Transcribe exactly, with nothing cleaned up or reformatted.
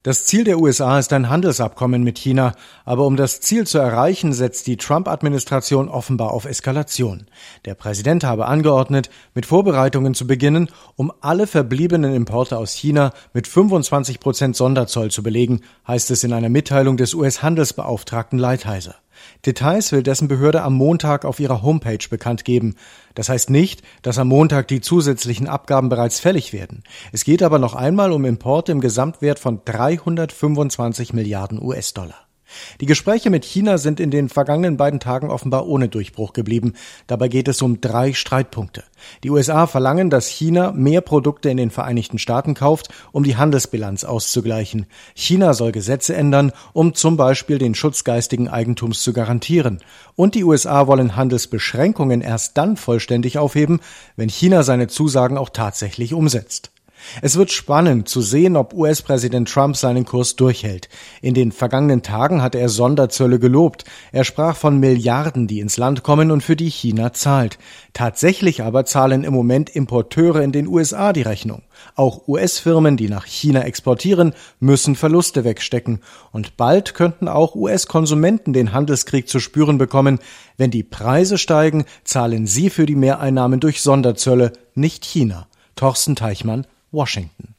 Das Ziel der U S A ist ein Handelsabkommen mit China, aber um das Ziel zu erreichen, setzt die Trump-Administration offenbar auf Eskalation. Der Präsident habe angeordnet, mit Vorbereitungen zu beginnen, um alle verbliebenen Importe aus China mit fünfundzwanzig Prozent Sonderzoll zu belegen, heißt es in einer Mitteilung des U S-Handelsbeauftragten Lighthizer. Details will dessen Behörde am Montag auf ihrer Homepage bekannt geben. Das heißt nicht, dass am Montag die zusätzlichen Abgaben bereits fällig werden. Es geht aber noch einmal um Importe im Gesamtwert von dreihundertfünfundzwanzig Milliarden U S-Dollar. Die Gespräche mit China sind in den vergangenen beiden Tagen offenbar ohne Durchbruch geblieben. Dabei geht es um drei Streitpunkte. Die U S A verlangen, dass China mehr Produkte in den Vereinigten Staaten kauft, um die Handelsbilanz auszugleichen. China soll Gesetze ändern, um zum Beispiel den Schutz geistigen Eigentums zu garantieren. Und die U S A wollen Handelsbeschränkungen erst dann vollständig aufheben, wenn China seine Zusagen auch tatsächlich umsetzt. Es wird spannend zu sehen, ob U S-Präsident Trump seinen Kurs durchhält. In den vergangenen Tagen hatte er Sonderzölle gelobt. Er sprach von Milliarden, die ins Land kommen und für die China zahlt. Tatsächlich aber zahlen im Moment Importeure in den U S A die Rechnung. Auch U S-Firmen, die nach China exportieren, müssen Verluste wegstecken. Und bald könnten auch U S-Konsumenten den Handelskrieg zu spüren bekommen. Wenn die Preise steigen, zahlen sie für die Mehreinnahmen durch Sonderzölle, nicht China. Torsten Teichmann, Washington.